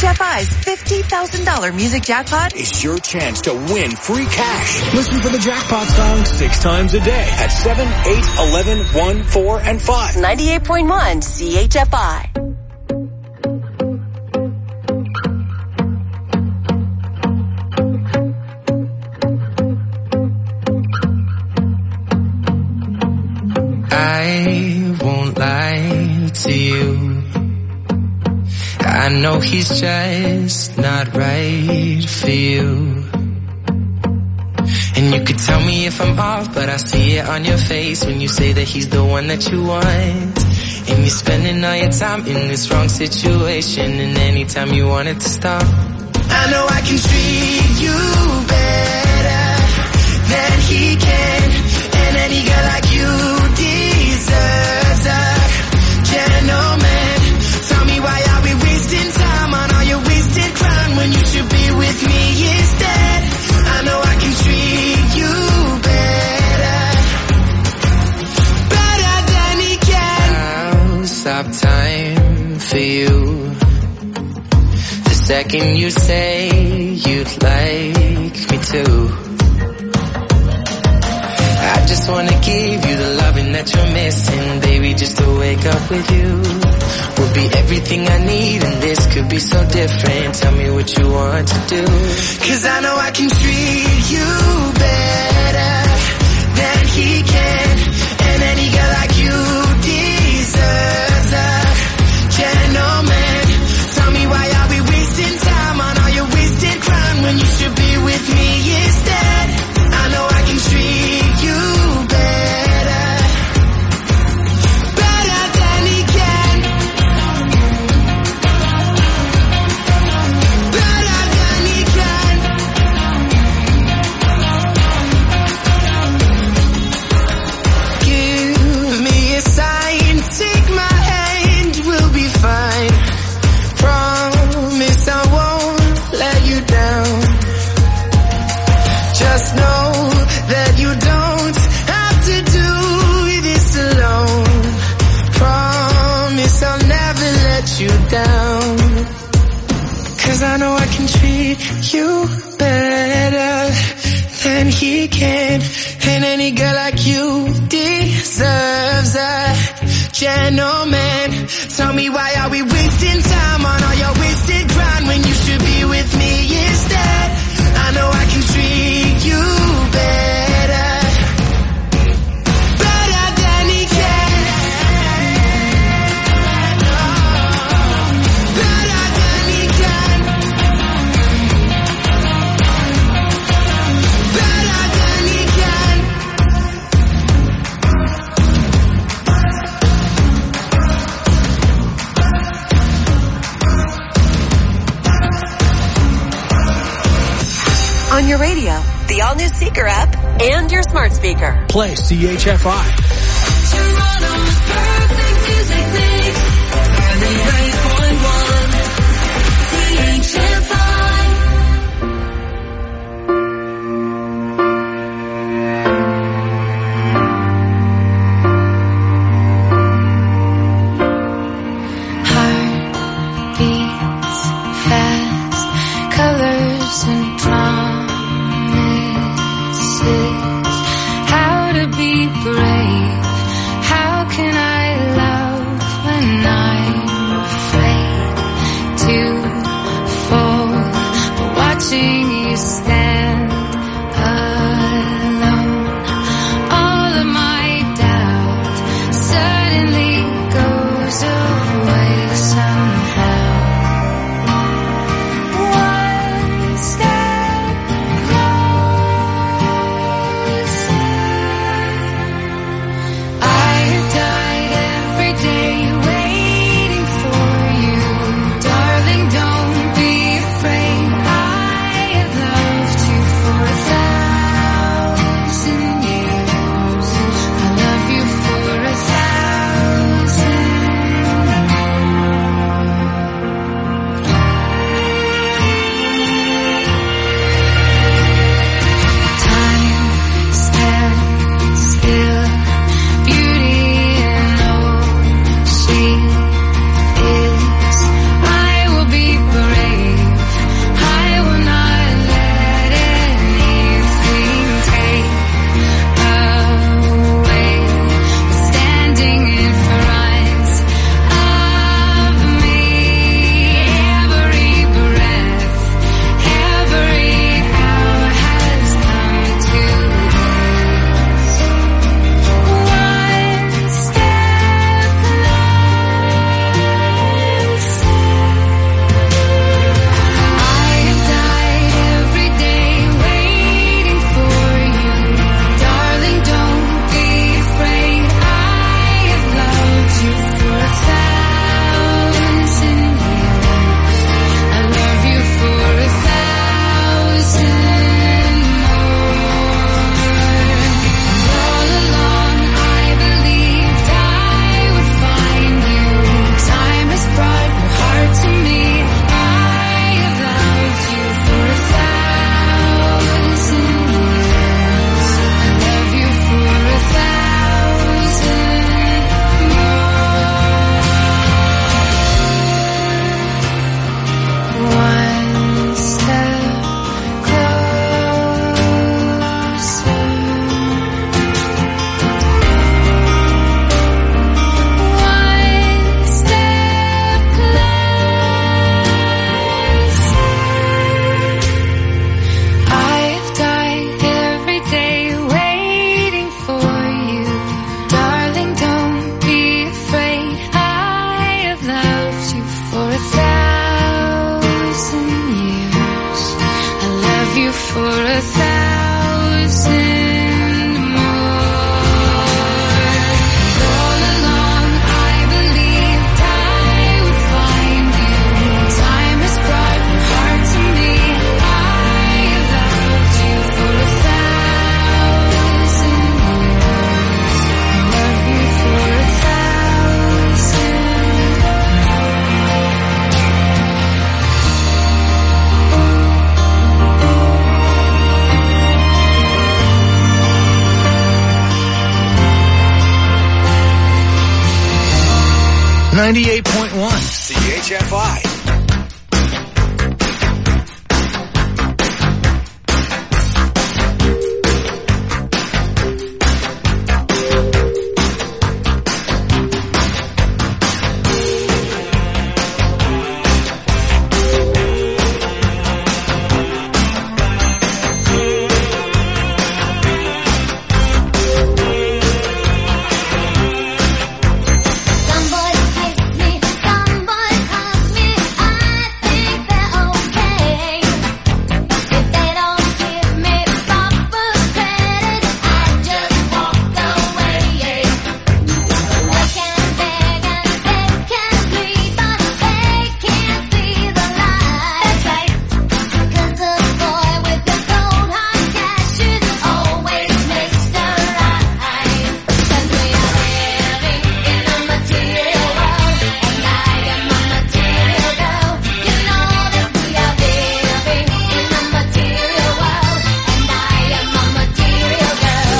CHFI's $50,000 music jackpot is your chance to win free cash. Listen for the jackpot song 6 times a day at 7, 8, 11, 1, 4, and 5. 98.1 CHFI. I won't lie to you. I know he's just not right for you. And you could tell me if I'm off, but I see it on your face when you say that he's the one that you want. And you're spending all your time in this wrong situation, and anytime you want it to stop. I know I can treat you better than he can, and any girl like you deserves a gentleman. Tell me why are we wasting time on all your wasted crime when you should be with me instead. I know I can treat you better than he can. I'll stop time for you the second you say you'd like me to. I just wanna give you the loving that you're missing, baby, just to wake up with you will be everything I need, and this could be so different. Tell me what you want to do, 'cause I know I can treat you better than he can, and any girl like you deserves a gentleman. Tell me why are we wasting time on all your wasted crime when you should be with me instead. I know I can treat you better than he can, better than he can. Give me a sign, take my hand, we'll be fine. Promise I won't let you down. Just know that you don't have to do this alone. Promise I'll never let you down, 'cause I know I can treat you better than he can, and any girl like you deserves a gentleman. Tell me why are we wasting time on all your wasted grind when you should be with me instead. I know I can treat you better than he can, better than he can, better than he can. on your radio, the all-new Seeker app, and your smart speaker. Play CHFI. Toronto's perfect music mix. 98.1 CHFI. Heart beats fast, colors and promises. How to be brave? How can I love when I'm afraid to fall? But watching you stand alone, all of my doubt suddenly goes away somehow. One step closer. I died every day waiting for you, darling. Don't for 1,000 more. All along I believed I would find you. Time has brought your heart to me. I have loved you for 1,000 years. I love you for 1,000 98.1 CHFI. Some boys kiss me, some boys hug me. I think they're okay. If they don't give me proper credit, I just walk away. They can beg and they can plead, but they can't see the light. That's right, 'cause the boy with the cold hard cash is always Mr. Right. 'Cause we are living in a material world, and I am a material girl. You know that we are living in a material world, and I am a material girl.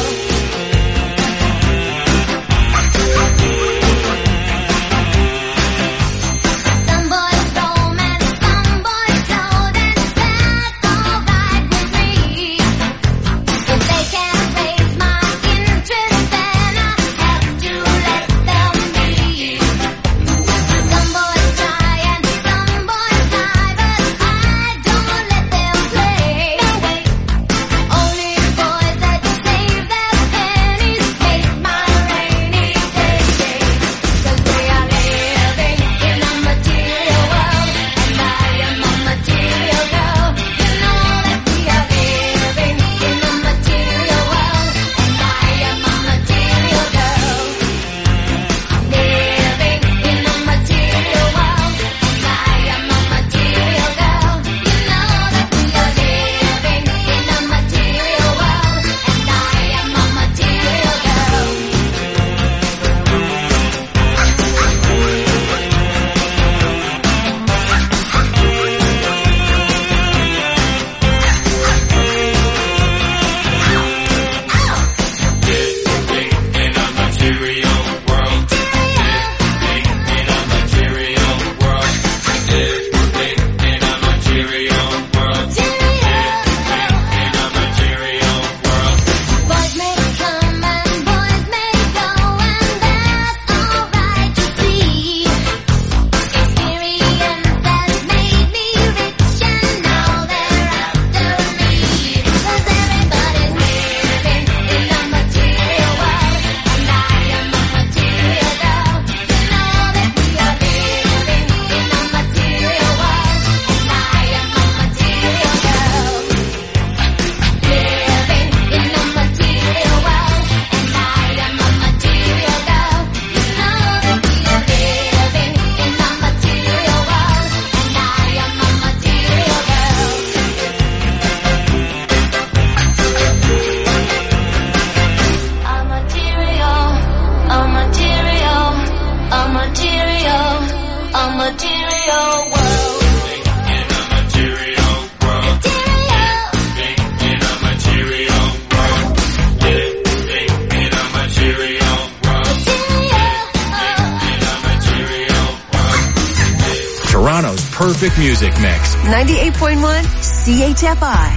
Some boys romance, some boys don't, and that's alright with me. If they can't raise my interest, then I have to let them be. Some boys try and some boys die, but I don't let them play. No way. Only boys that save their pennies make my rainy day. 'Cause we are living in a material world, and I am a material girl. You know that we are living in a material world, and I am a material girl. Living in a material world, and I am a material girl. You know that we are living in a material world, and I am a material girl. Boys may come and boys may go, and that's alright, you see. Experience has made me rich, and now they're after me. 'Cause everybody's living in a material world, and I am a material girl. You know that we are living in a material world, and I am a material girl. Living in a material world, and I am a material girl. You know that we are living in a material world, and I am a material girl. A material world. Toronto's perfect music mix. 98.1 CHFI.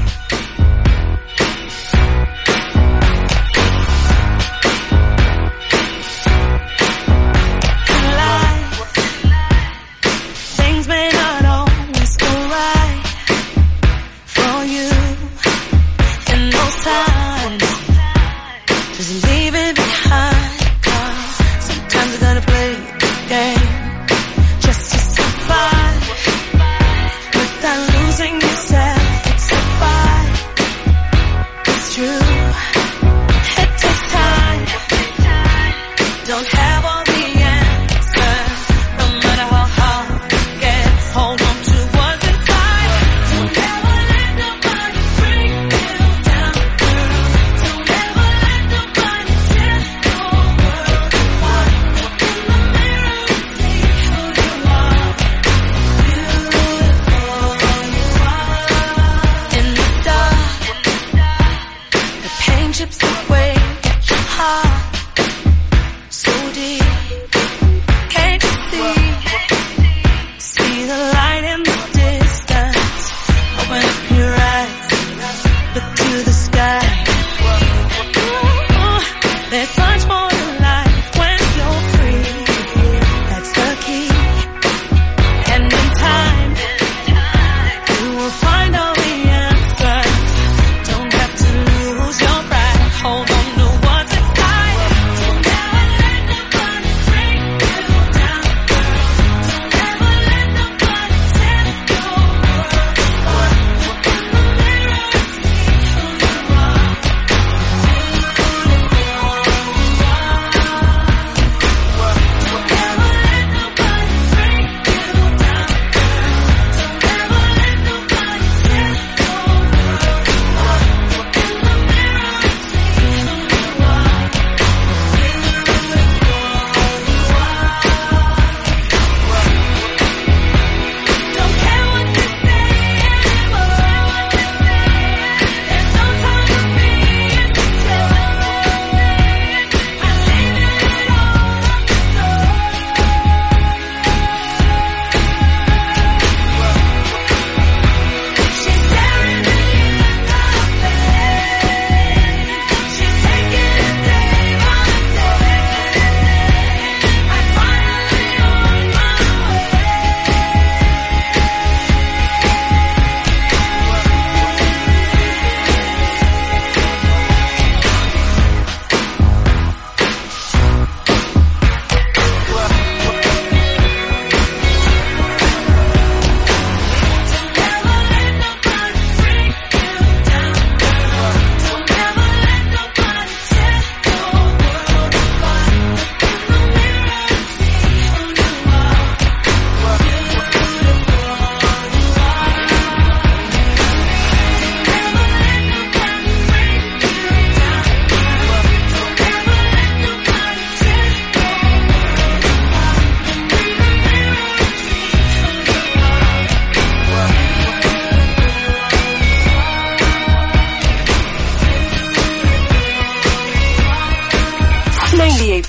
Things may not always go right for you in those times. Just leave it behind, 'cause sometimes you gotta play the game just to survive without losing yourself. It's a fight.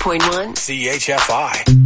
98.1 CHFI.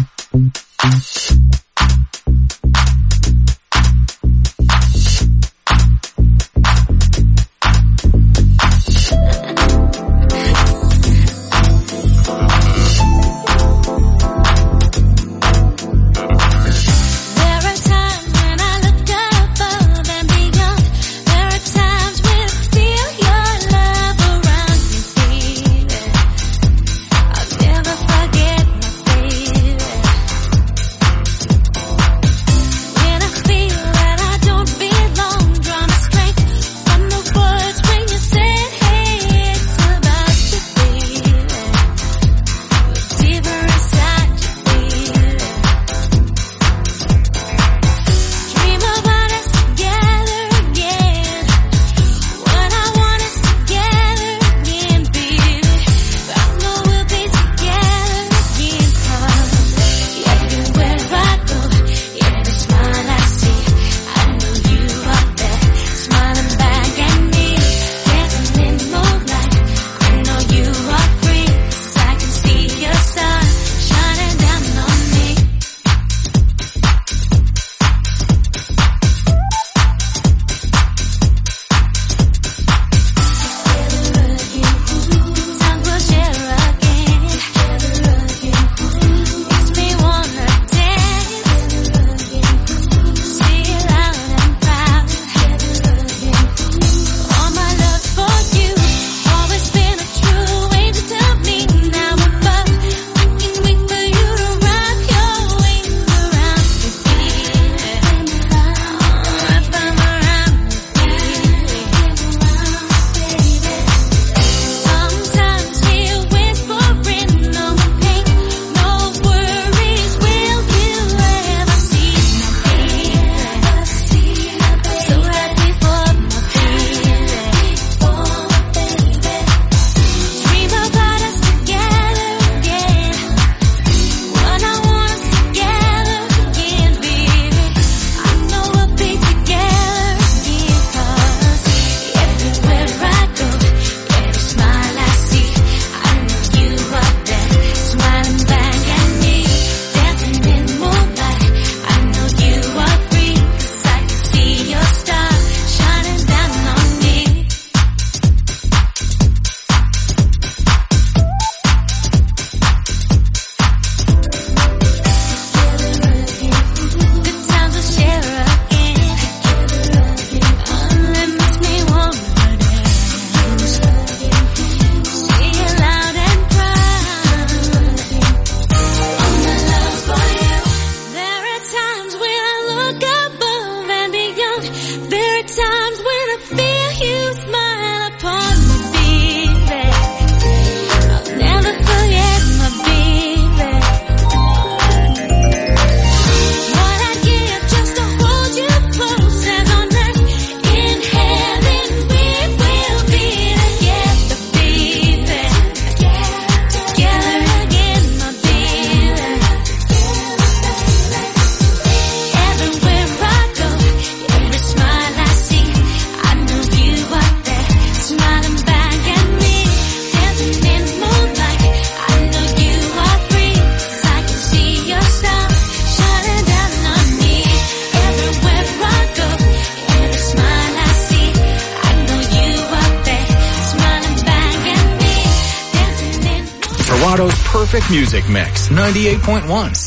Perfect music mix. 98.1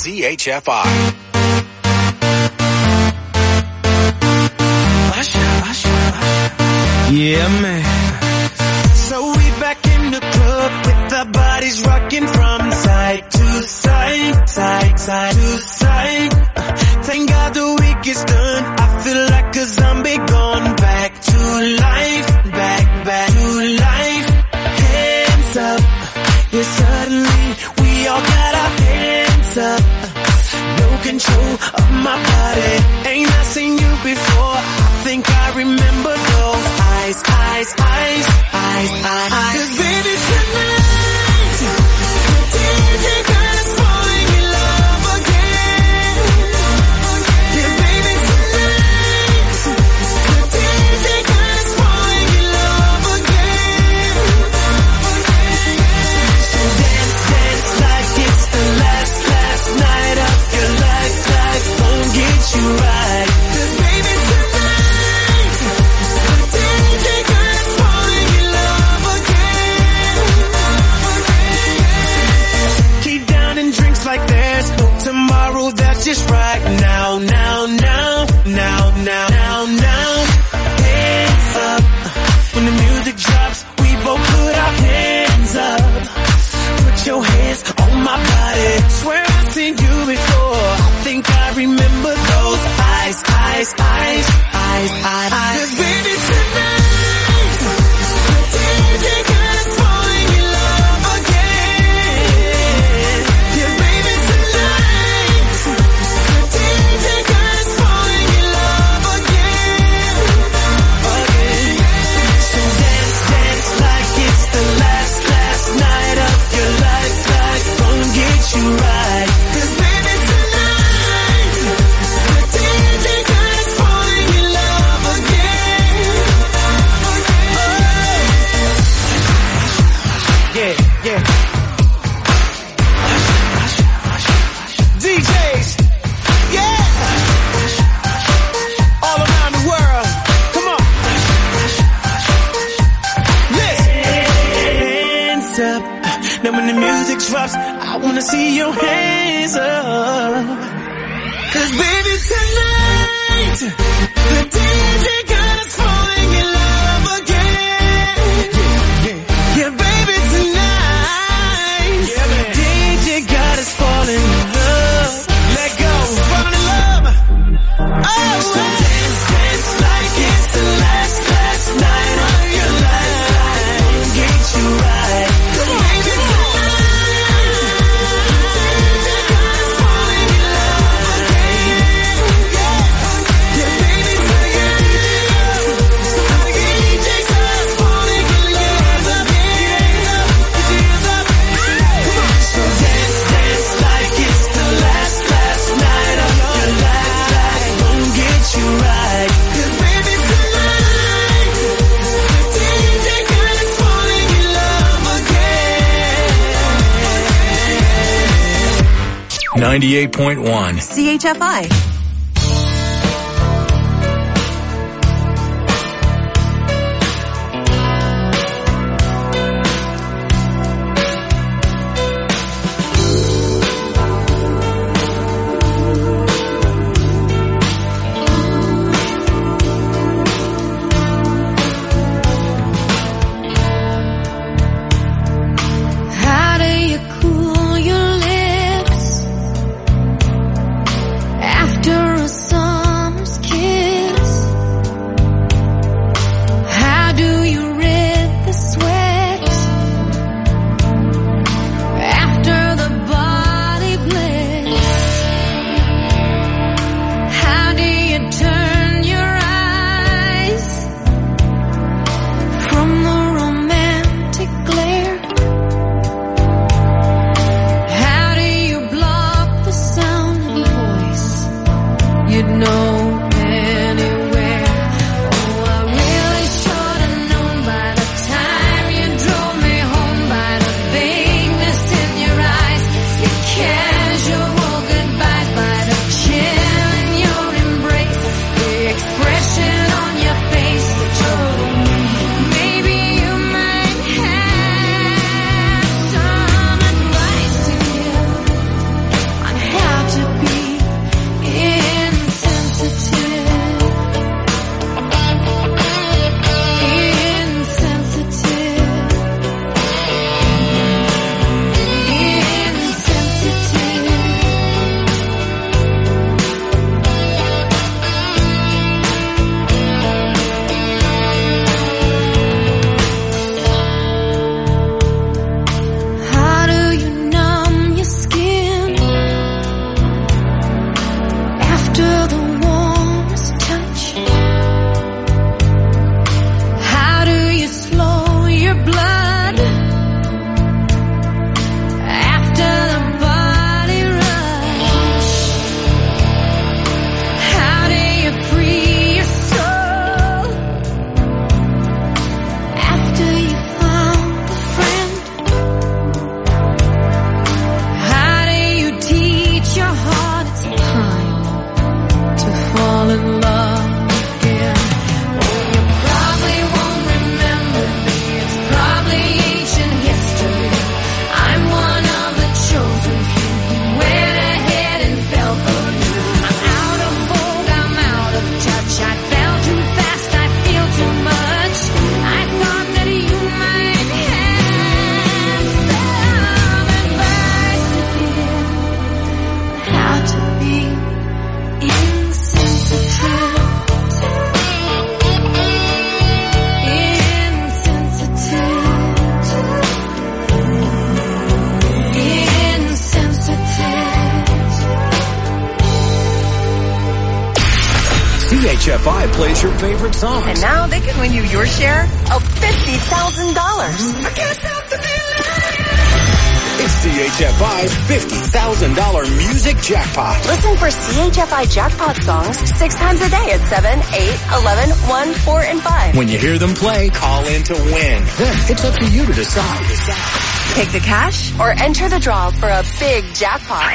CHFI. Yeah, man. So we back in the club with our bodies rocking from side to side, side to side. Thank God the week is done. I feel like a zombie gone back to life, back to life. Hands up, yeah, suddenly we all got our hands up. No control of my body. Ain't I seen you before? I think I remember those eyes. 'Cause baby tonight, the DJ got us falling in love again. Yeah, baby tonight, the DJ got us falling in love again. So dance, now, hands up. When the music drops, we both put our hands up. Put your hands on my body. Swear I've seen you before. I think I remember those eyes. 'Cause baby, tonight, the DJ got us falling in love again. Yeah, baby, tonight, the DJ got us falling in love again. So dance like it's the last night of your life. Like, gonna get you right. 'Cause baby, tonight, the DJ got us falling in love again. Yeah. DJs, yeah. All around the world, come on. Listen. Hands up. Now when the music drops, I wanna see your hands up. 'Cause baby, tonight, the DJ got us falling in love again. Yeah, baby, tonight, DJ got us falling in love. Let go, falling in love. Oh, so dance like it's the last night of your life. Get you right. Baby, you right. 'Cause baby, tonight, the DJ got us falling in love again. 98.1 CHFI. How do you cool your lips after CHFI plays your favorite songs. And now they can win you your share of $50,000. It's CHFI's $50,000 music jackpot. Listen for CHFI jackpot songs 6 times a day at 7, 8, 11, 1, 4, and 5. When you hear them play, call in to win. Then it's up to you to decide. Take the cash or enter the draw for a big jackpot.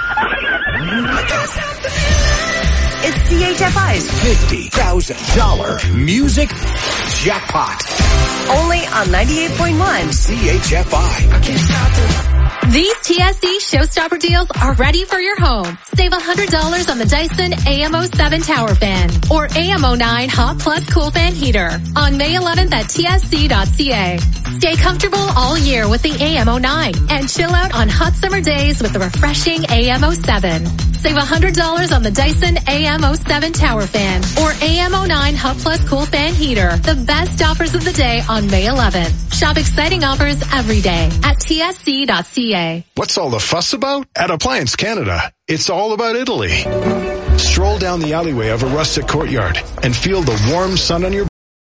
It's CHFI's $50,000 music jackpot. only on 98.1 CHFI. These TSC Showstopper deals are ready for your home. Save $100 on the Dyson AM07 Tower Fan or AM09 Hot Plus Cool Fan Heater on May 11th at tsc.ca. Stay comfortable all year with the AM09 and chill out on hot summer days with the refreshing AM07. Save $100 on the Dyson AM07 Tower Fan or AM09 Hot Plus Cool Fan Heater. The best offers of the day on May 11th. Shop exciting offers every day at tsc.ca. What's all the fuss about? At Appliance Canada, it's all about Italy. Stroll down the alleyway of a rustic courtyard and feel the warm sun on your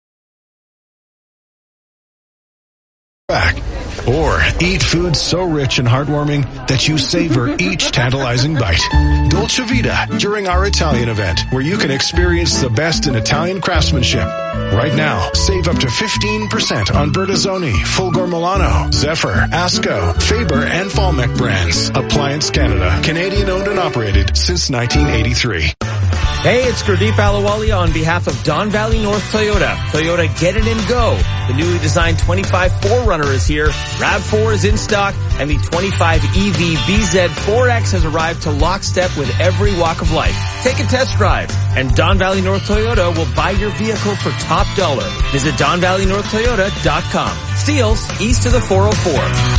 back. Or eat food so rich and heartwarming that you savor each tantalizing bite. Dolce Vita during our Italian event, where you can experience the best in Italian craftsmanship. Right now, save up to 15% on Bertazzoni, Fulgor Milano, Zephyr, Asco, Faber, and Falmec brands. Appliance Canada, Canadian owned and operated since 1983. Hey, it's Gurdeep Alawali on behalf of Don Valley North Toyota. Toyota Get It and Go. The newly designed 25 4Runner is here. RAV4 is in stock, and the 25 EV BZ4X has arrived to lockstep with every walk of life. Take a test drive, and Don Valley North Toyota will buy your vehicle for top dollar. Visit DonValleyNorthToyota.com. Steeles, east of the 404.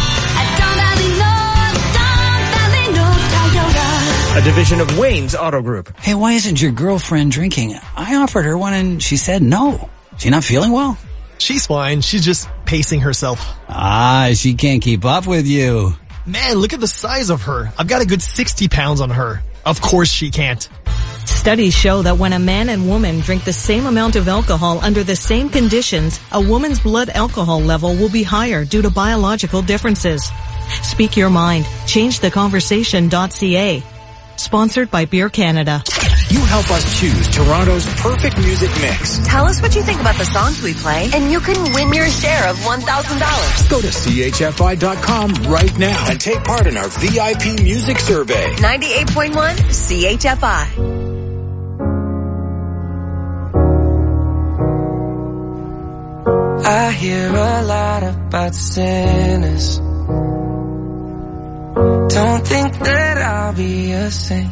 A division of Wayne's Auto Group. Hey, why isn't your girlfriend drinking? I offered her one and she said no. She not feeling well? She's fine. She's just pacing herself. Ah, she can't keep up with you. Man, look at the size of her. I've got a good 60 pounds on her. Of course she can't. Studies show that when a man and woman drink the same amount of alcohol under the same conditions, a woman's blood alcohol level will be higher due to biological differences. Speak your mind. ChangeTheConversation.ca. Sponsored by Beer Canada. You help us choose Toronto's perfect music mix. Tell us what you think about the songs we play, and you can win your share of $1,000. Go to CHFI.com right now and take part in our VIP music survey. 98.1 CHFI. I hear a lot about sinners. Don't think that I'll be a saint,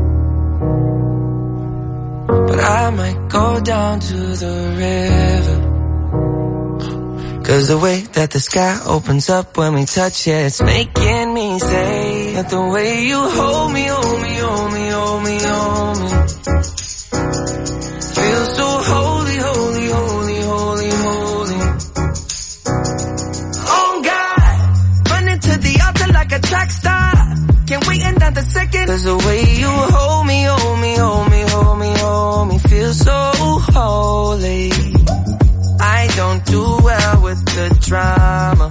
but I might go down to the river. 'Cause the way that the sky opens up when we touch it, it's making me say that the way you hold me, hold me, hold me, hold me, hold me, feels so holy, holy, holy, holy, holy. Oh God, running to the altar like a track star. Can't wait another second. 'Cause the way you hold me, hold me, hold me, hold me, hold me, feels so holy. I don't do well with the drama,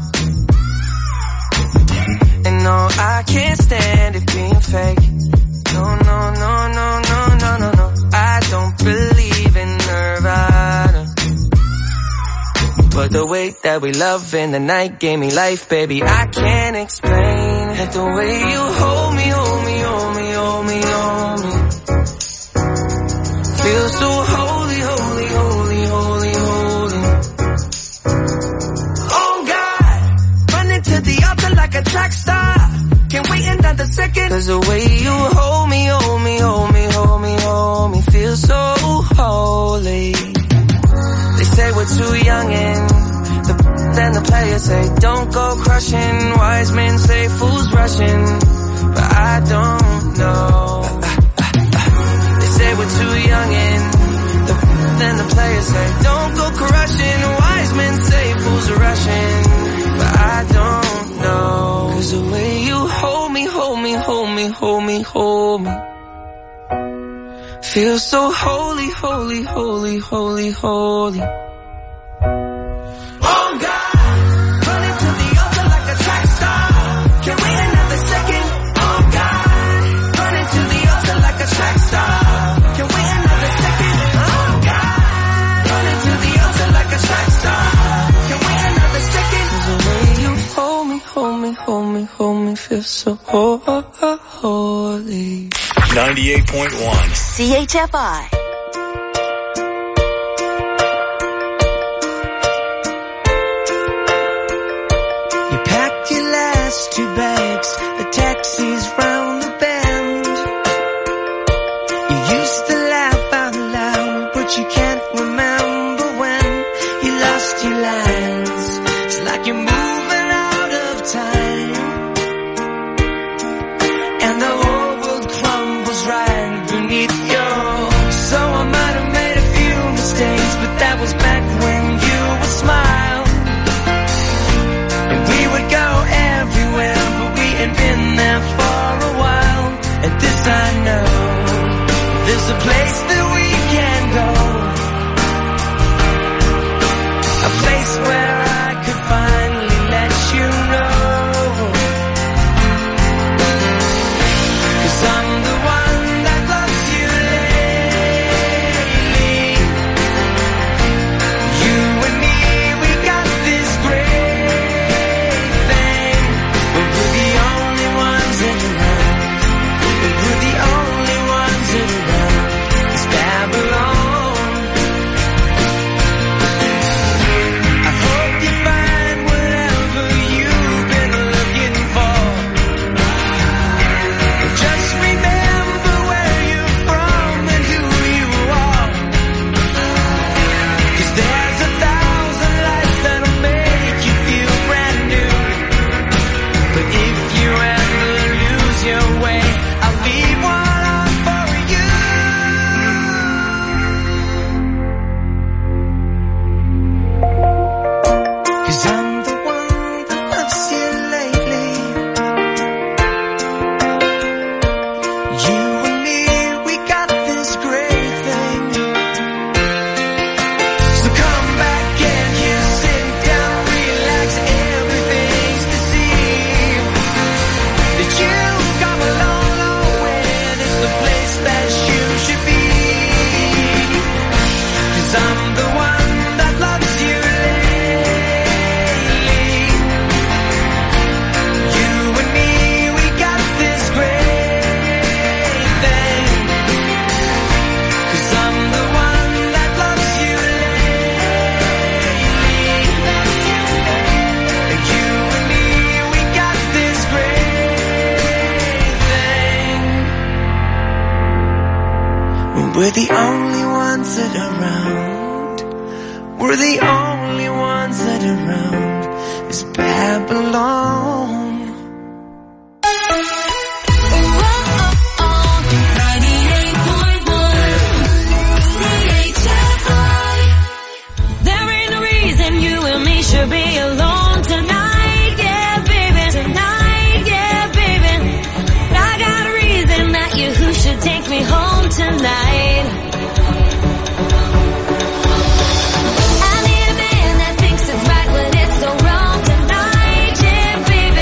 and no, I can't stand it being fake. No, no, no, no, no, no, no, no. I don't believe in Nirvana, but the way that we love in the night gave me life, baby. I can't explain it. The way you hold me, hold me, hold me, hold me, hold me, feels so holy, holy, holy, holy, holy. Oh God, running to the altar like a track star. Can't wait another second. 'Cause the way you hold me, hold me, hold me, hold me, hold me, feels so holy. They say we're too young and then the players say don't go crushing. Wise men say fools rushing, but I don't know. They say we're too young and then the players say don't go crushing. Wise men say fools are rushing, but I don't know. 'Cause the way you hold me, hold me, hold me, hold me, hold me, feel so holy, holy, holy, holy, holy. Oh God, running to the altar like a track star. Can't wait another second. Oh God, running to the altar like a track star. Can't wait another second. Oh God, running to the altar like a track star. Can't wait another second. The way you hold me, hold me, hold me, hold me, feel so holy. 98.1 CHFI. You packed your last 2 bags, the taxi's round the bend. You used to laugh out loud, but you can't remember when you lost your lines. It's like you're moving out of time, and the whole world crumbles right beneath you. So I might have made a few mistakes, but that was back when you would smile. And we would go everywhere, but we ain't been there for a while. And this I know, there's a place that we can go, a place where I could finally let you know. 'Cause I'm the one that loves you lately. You and me, we got this great thing. But we're the only ones around. We're the only ones around. It's Babylon. I hope you find whatever you've been looking for. Just remember where you're from and who you are. 'Cause there's 1,000 lights that'll make you feel brand new. But if you ever lose your way, I'll leave one on for you. 'Cause I'm the one that loves you lately. You and me, we got this great thing. So come back and you sit down, relax, everything's deceived. That you've come a long, long way, and it's the place that you should be. 'Cause I'm the one that loves you lately. You and me, we got this great thing. 'Cause I'm the one that loves you lately. You and me, we got this great thing. We're the only ones that are around. We're the only ones that are around. It's Babylon. 98.1 CHFI. There ain't a reason you and me should be alone tonight, yeah, baby. Tonight, yeah, baby. I got a reason that you who should take me home tonight. I need a man that thinks it's right when it's so wrong tonight, yeah, baby.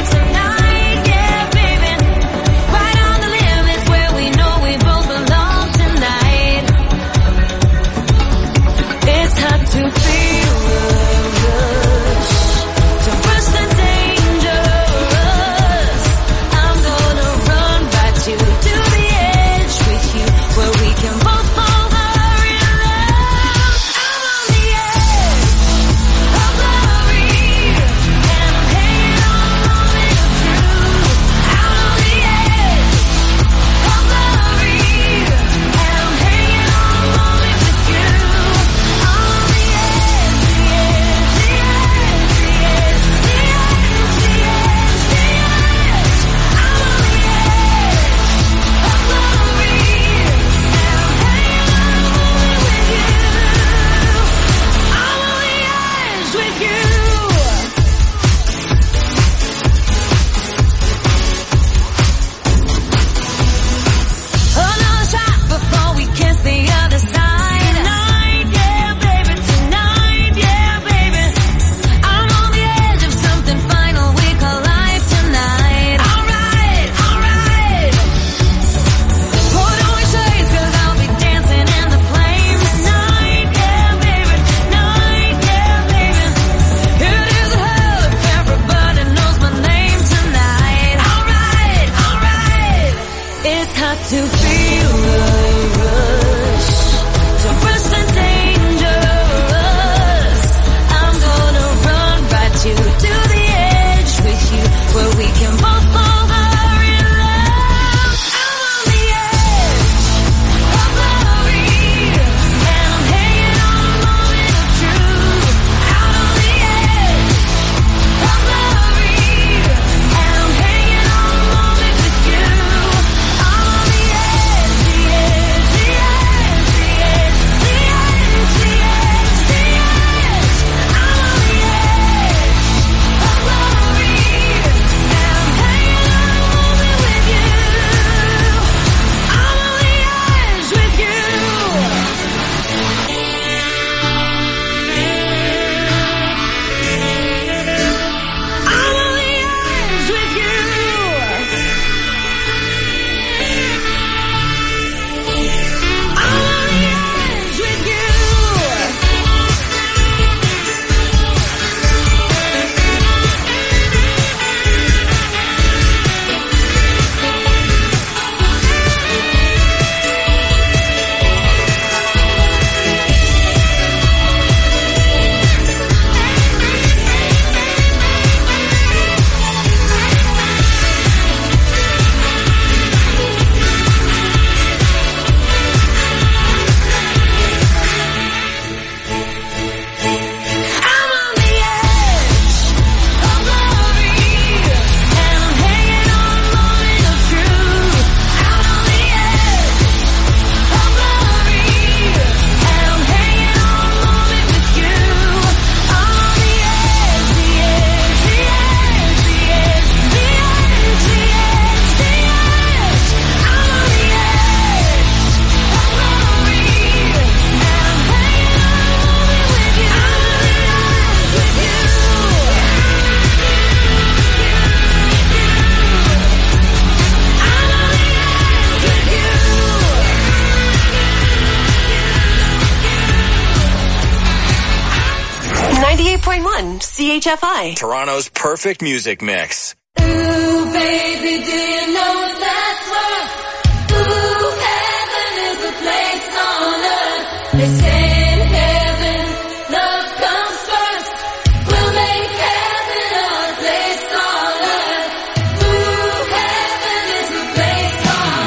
90.1 CHFI. Toronto's perfect music mix. Ooh, baby, do you know that's what? Ooh, heaven is a place on earth. They say in heaven, love comes first. We'll make heaven a place on earth. Ooh, heaven is a place on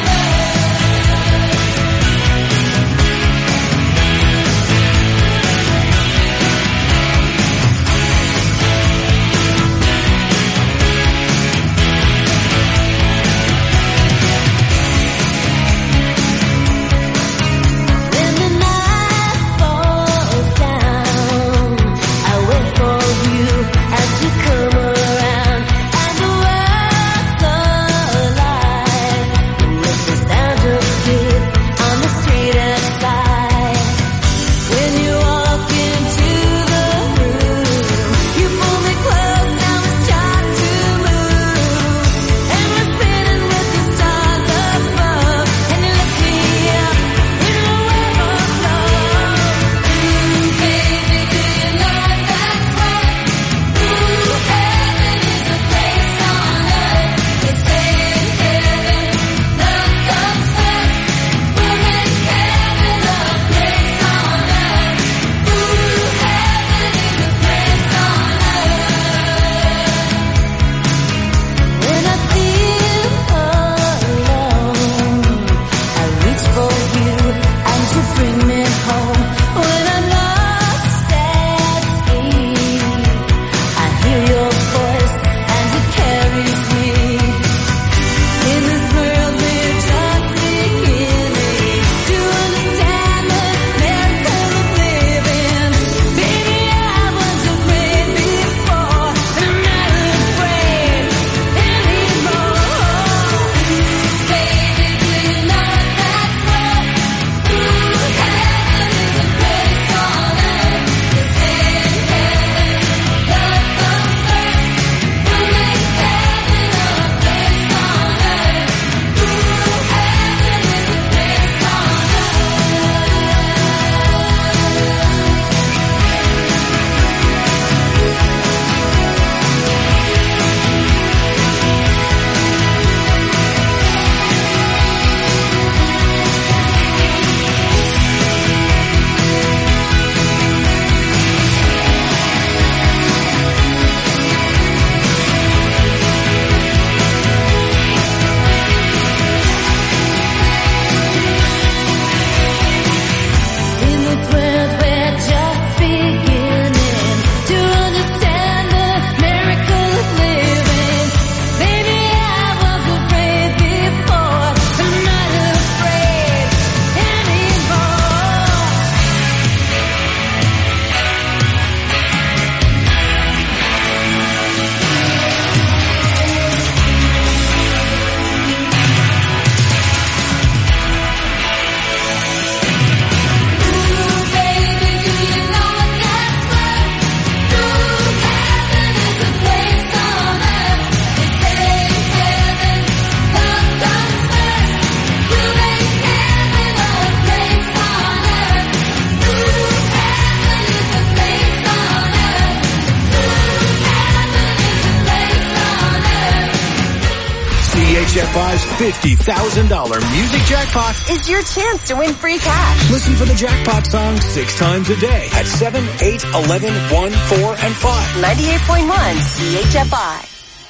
When the night falls down, I wait for you and to come around, and the world's alive with the sound of kids on the street outside. When you walk into the room, you pull me close, now it's time to move, and we're spinning with the stars above, and you lift me up in a web of love. Ooh, baby, do you know that's right? Ooh, heaven is a place on earth. They say in heaven, love comes first. We'll make heaven a place on earth. Ooh, heaven is a place on earth. When I feel alone, I reach for you and you bring me home. When I'm lost at sea, I hear your voice and it carries me. In this world we're just beginning to understand the miracle of living. Baby, I was afraid before, but I'm not afraid anymore. Baby, do you know that's what? Ooh, heaven is a place on earth. They say in heaven, love comes first. We'll make heaven a place on earth. Ooh, heaven is a place on In this world we're just beginning to understand the miracle of living. Baby, I was afraid before, but I'm not afraid anymore. Ooh, baby, do you know that's what? Ooh, heaven is a place on earth. They say in heaven, love comes first. We'll make heaven a place on earth. Ooh, heaven is a place on earth. Ooh, heaven is a place on earth. CHFI's $50,000 music jackpot. Is your chance to win free cash. Listen for the jackpot song 6 times a day at 7, 8, 11, 1, 4, and 5. 98.1 CHFI.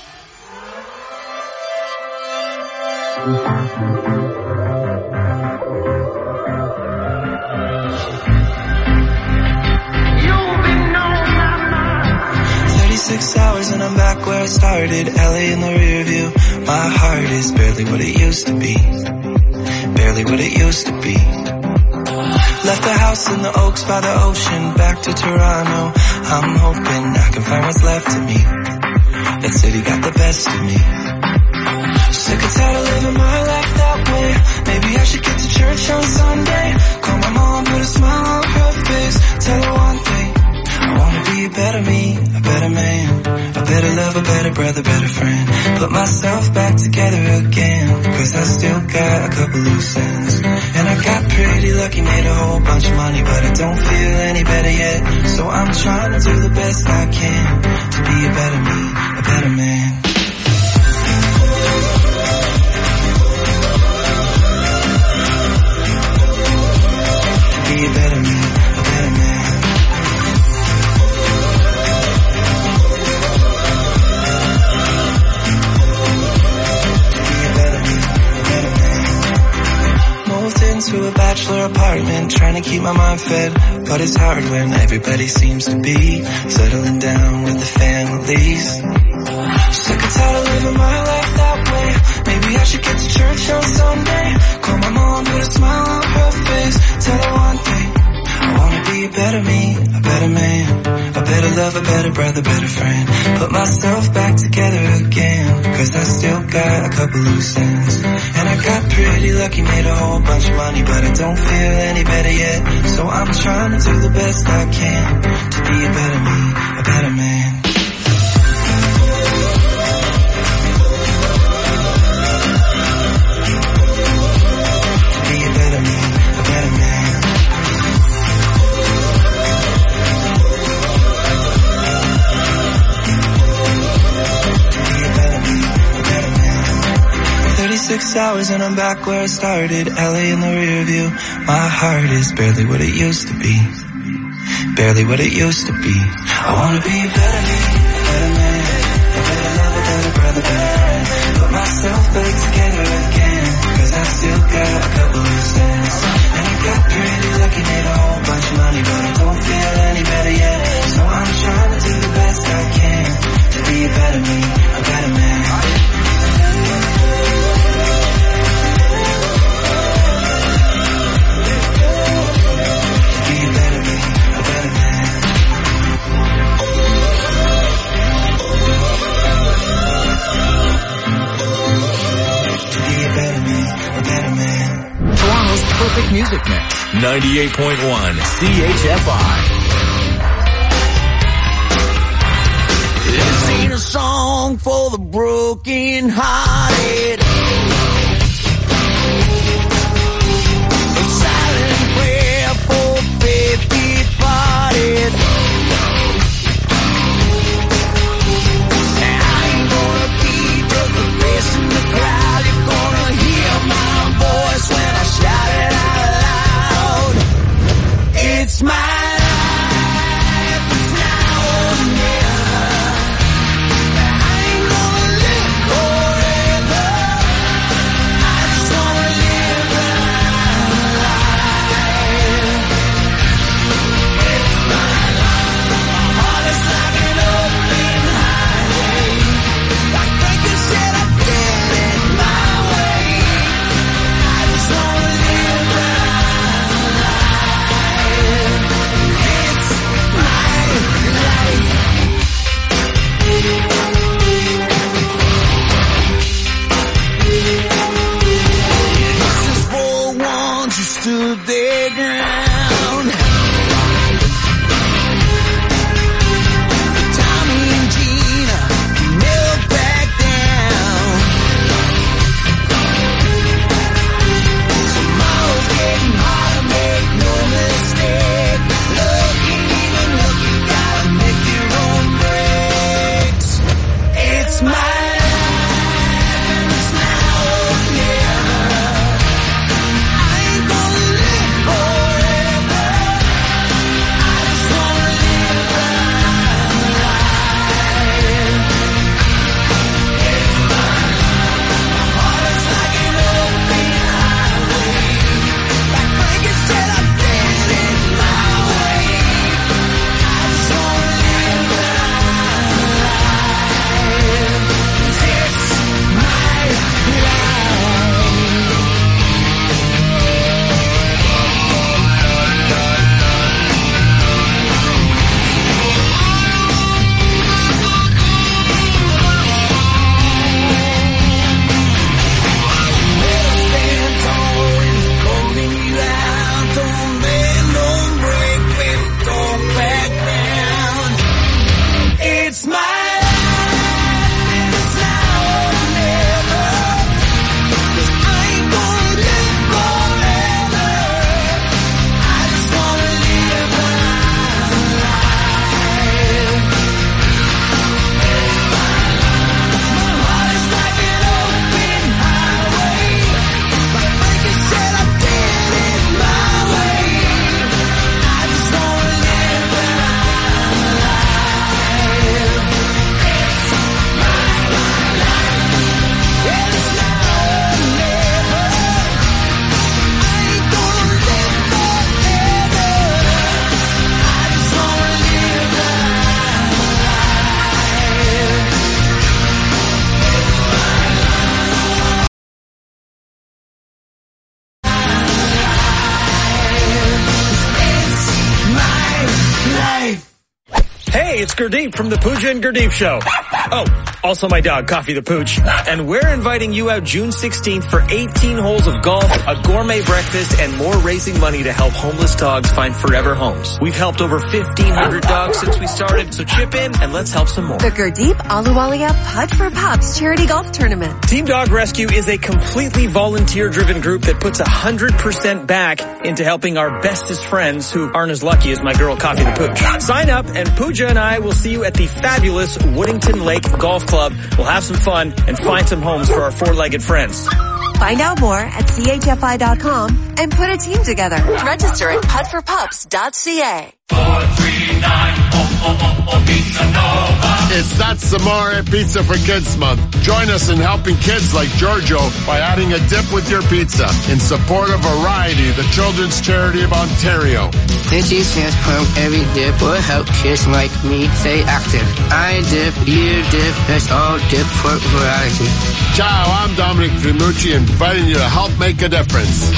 You've been on my mind. 36 hours and I'm back where I started. LA in the rear view. My heart is barely what it used to be. Barely what it used to be. Left the house in the Oaks by the ocean. Back to Toronto. I'm hoping I can find what's left of me. That city got the best of me. Sick and tired of living my life that way. Maybe I should get to church on Sunday. Call my mom, put a smile on her face. Tell her one thing. I wanna be a better me, a better man, a better lover, better brother, better friend. Put myself back together again. 'Cause 'cause I still got a couple loose ends. And I got pretty lucky, made a whole bunch of money, but I don't feel any better yet. So I'm trying to do the best I can to be a better me, a better man. To be a better me, a better man. To a bachelor apartment, trying to keep my mind fed, but it's hard when everybody seems to be settling down with the families. Sick and tired of living my life that way. Maybe I should get to church on Sunday. Call my mom, put a smile on her face. Tell her one thing, I wanna be a better me, a better man, a better lover, better brother, better friend. Put myself back together again, 'cause I still got a couple loose ends. And I got pretty lucky, made a whole bunch of money, but I don't feel any better yet. So I'm trying to do the best I can to be a better me, a better man. To be a better me, a better man. To be a better me, a better man. 36 hours and I'm back where I started. LA in the rear view. My heart is barely what it used to be. Barely what it used to be. I wanna be a better me, a better man, a better lover, better brother, better friend. Put myself back together again, 'cause I still got a couple loose ends. And I got pretty lucky, made a whole bunch of money, but I don't feel any better yet. So I'm trying to do the best I can to be a better me, a better man. Toronto's perfect music mix. 98.1 CHFI. This ain't a song for the broken hearted. A silent prayer for faith departed. And I ain't gonna be just a face in the crowd. You're gonna hear my voice when I shout it out loud. It's my life, it's now or never. I ain't gonna live forever. Hey, it's Gurdeep from the Pooja and Gurdeep Show. Oh, also my dog, Coffee the Pooch. And we're inviting you out June 16th for 18 holes of golf, a gourmet breakfast, and more raising money to help homeless dogs find forever homes. We've helped over 1,500 dogs since we started, so chip in and let's help some more. The Gurdeep Ahluwalia Putt for Pups Charity Golf Tournament. Team Dog Rescue is a completely volunteer-driven group that puts 100% back into helping our bestest friends who aren't as lucky as my girl Coffee the Pooch. Sign up and Pooja and I will see you at the fabulous Woodington Lake Golf Club. We'll have some fun and find some homes for our four-legged friends. Find out more at chfi.com and put a team together. Register at puttforpups.ca. 439 Pizza Nova. It's That's Amore Pizza for Kids Month. Join us in helping kids like Giorgio by adding a dip with your pizza in support of Variety, the children's charity of Ontario. Veggie stands from every dip will help kids like me stay active. I dip, you dip, let's all dip for variety. Ciao, I'm Dominic Trimucci, inviting you to help make a difference.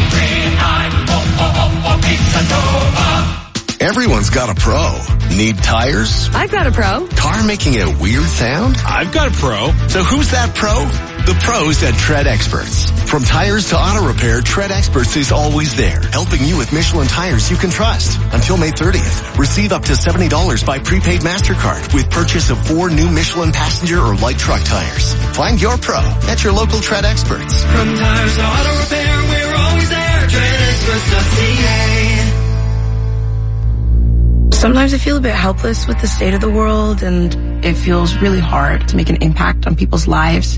439 Pizza Nova. Everyone's got a pro. Need tires? I've got a pro. Car making a weird sound? I've got a pro. So who's that pro? The pros at Tread Experts. From tires to auto repair, Tread Experts is always there, helping you with Michelin tires you can trust. Until May 30th, receive up to $70 by prepaid MasterCard with purchase of 4 new Michelin passenger or light truck tires. Find your pro at your local Tread Experts. From tires to auto repair, we're always there. TreadExperts.ca. Sometimes I feel a bit helpless with the state of the world, and it feels really hard to make an impact on people's lives.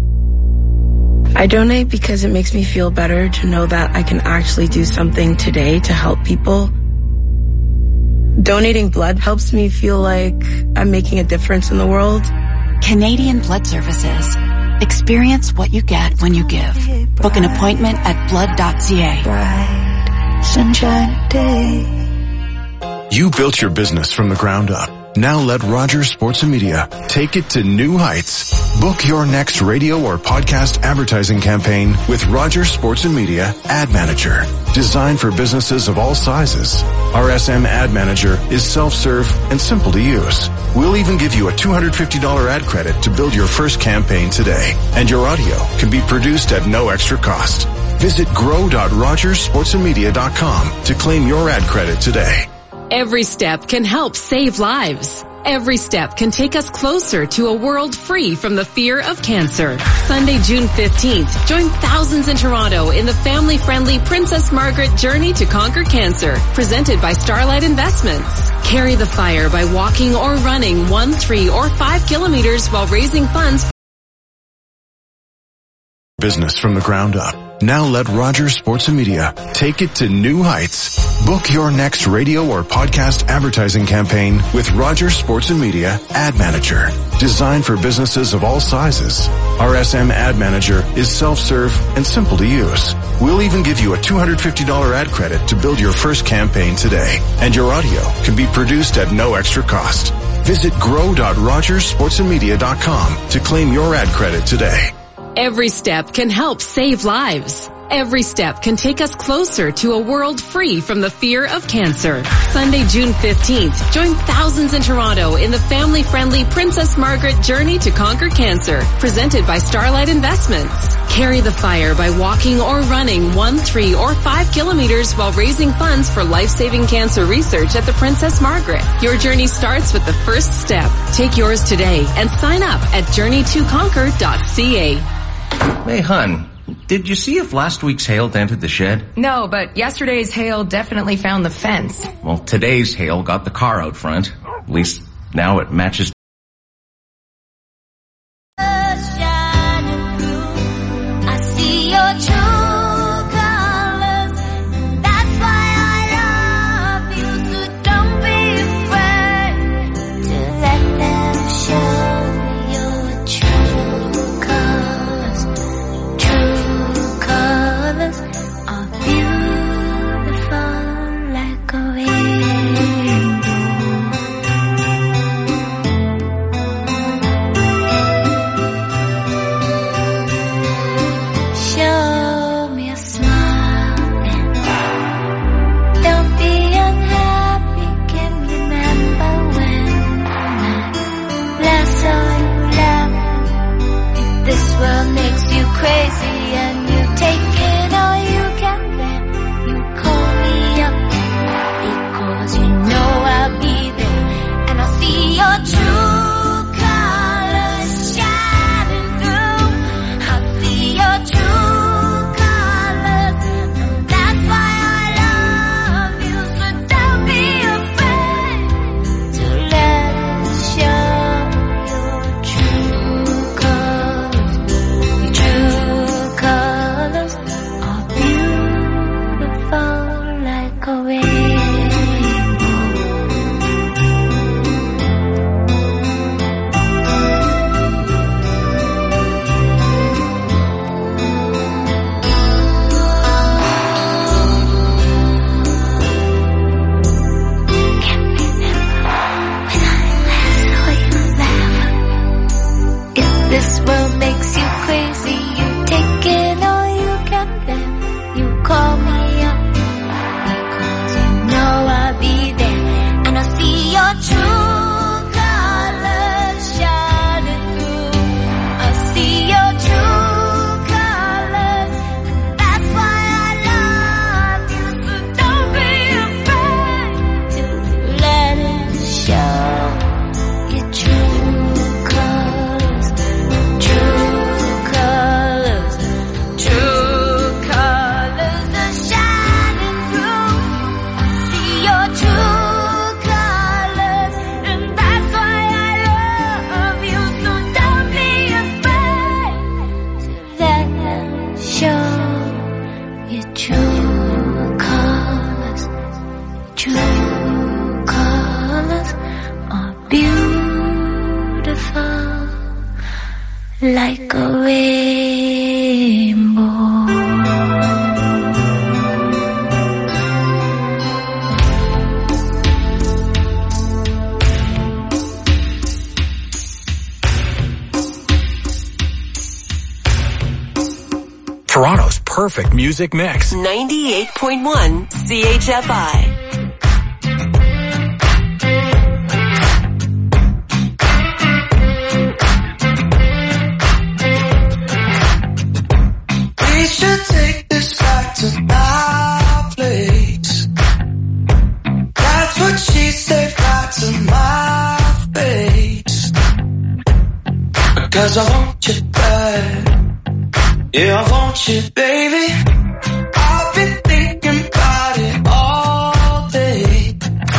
I donate because it makes me feel better to know that I can actually do something today to help people. Donating blood helps me feel like I'm making a difference in the world. Canadian Blood Services. Experience what you get when you give. Book an appointment at blood.ca. Sunshine day. You built your business from the ground up. Now let Rogers Sports and Media take it to new heights. Book your next radio or podcast advertising campaign with Rogers Sports and Media Ad Manager. Designed for businesses of all sizes. RSM Ad Manager is self-serve and simple to use. We'll even give you a $250 ad credit to build your first campaign today. And your audio can be produced at no extra cost. Visit grow.rogersportsandmedia.com to claim your ad credit today. Every step can help save lives. Every step can take us closer to a world free from the fear of cancer. Sunday, June 15th, join thousands in Toronto in the family-friendly Princess Margaret Journey to Conquer Cancer, presented by Starlight Investments. Carry the fire by walking or running 1, 3, or 5 kilometers while raising funds. Business from the ground up. Now let Rogers Sports and Media take it to new heights. Book your next radio or podcast advertising campaign with Rogers Sports and Media Ad Manager. Designed for businesses of all sizes. RSM Ad Manager is self-serve and simple to use. We'll even give you a $250 ad credit to build your first campaign today. And your audio can be produced at no extra cost. Visit grow.rogersportsandmedia.com to claim your ad credit today. Every step can help save lives. Every step can take us closer to a world free from the fear of cancer. Sunday, June 15th, join thousands in Toronto in the family-friendly Princess Margaret Journey to Conquer Cancer, presented by Starlight Investments. Carry the fire by walking or running 1, 3, or 5 kilometers while raising funds for life-saving cancer research at the Princess Margaret. Your journey starts with the first step. Take yours today and sign up at journeytoconquer.ca. Hey, hun, did you see if last week's hail dented the shed? No, but yesterday's hail definitely found the fence. Well, today's hail got the car out front. At least now it matches. I see your true colors. That's why I love you. So don't be afraid to let them show your true colors. True colors are beautiful like a rainbow. beautiful like a rainbow. Toronto's perfect music mix. 98.1 CHFI. We should take this back to my place. That's what she said, right to my face. Because I want you bad. Yeah, I want you, baby. I've been thinking about it all day.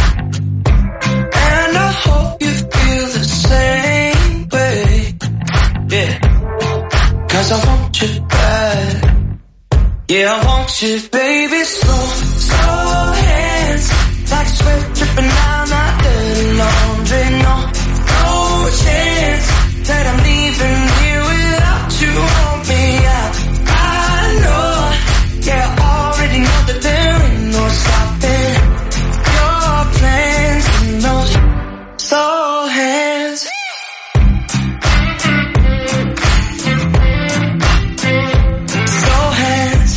And I hope you feel the same way. Yeah. Cause I want you bad. Yeah, I want you, baby. Slow, slow hands. Like sweat dripping down my dirty laundry. No, no chance that I'm leaving here without you on me. I know, yeah, I already know that there ain't no stopping your plans and those slow hands. Slow hands.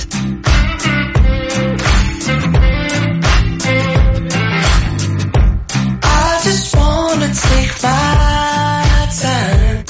I just wanna take my time.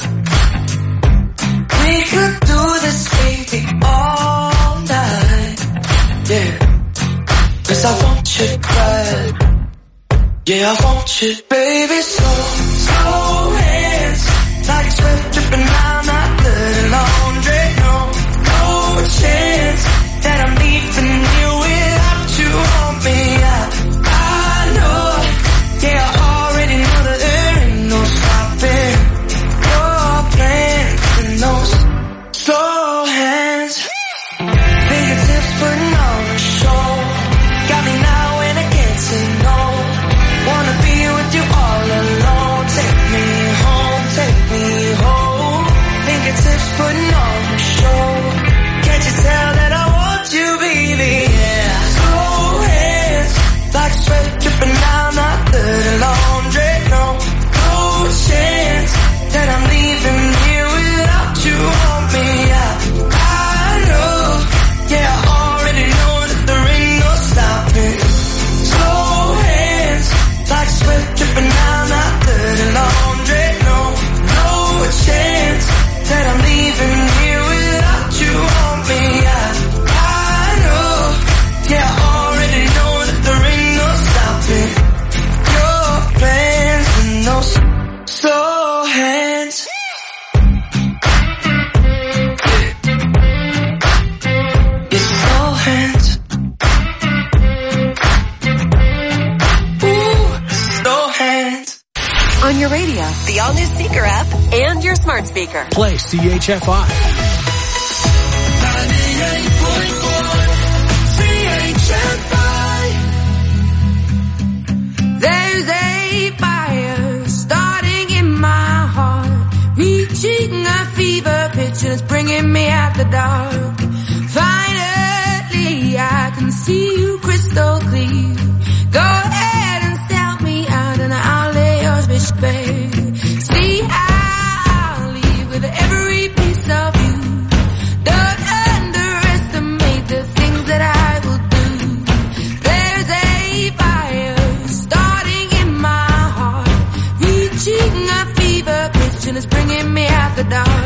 We could do this, baby, all night. Yeah, cause I want you bad. Yeah, I want you, baby. Slow, slow hands. Like sweat dripping down my dirty laundry. No, no chance that I'm leaving you without you on me. I know, yeah, I already know that there ain't no stopping your plans and those slow hands. Fingertips putting on a show. Got me now and I can't say no. Wanna be with you all alone. Take me home, take me home. Fingertips putting on a show. Can't you tell that I want you, baby? Yeah. Slow hands. Like sweat dripping down my dirty laundry. No, no chance that I'm leaving here without you on me. I know, yeah, I already know that there ain't no stopping. Slow hands, like sweat dripping down my dirty laundry. No, no chance that I'm leaving here without you on me. I know, yeah, I already know that there ain't no stopping your plans and those slow hands. It's slow hands. Ooh, slow hands. On your radio, the all-new Seeker app, and your smart speaker. Play CHFI. 98.1 CHFI. There's a fire starting in my heart, reaching a fever pitch and it's bringing me out the dark. Finally, I can see you crystal clear. Go ahead and sell me out and I'll lay your bitch bare. See, I'll leave with every piece of you. Don't underestimate the things that I will do. There's a fire starting in my heart, reaching a fever pitch and it's bringing me out the dark.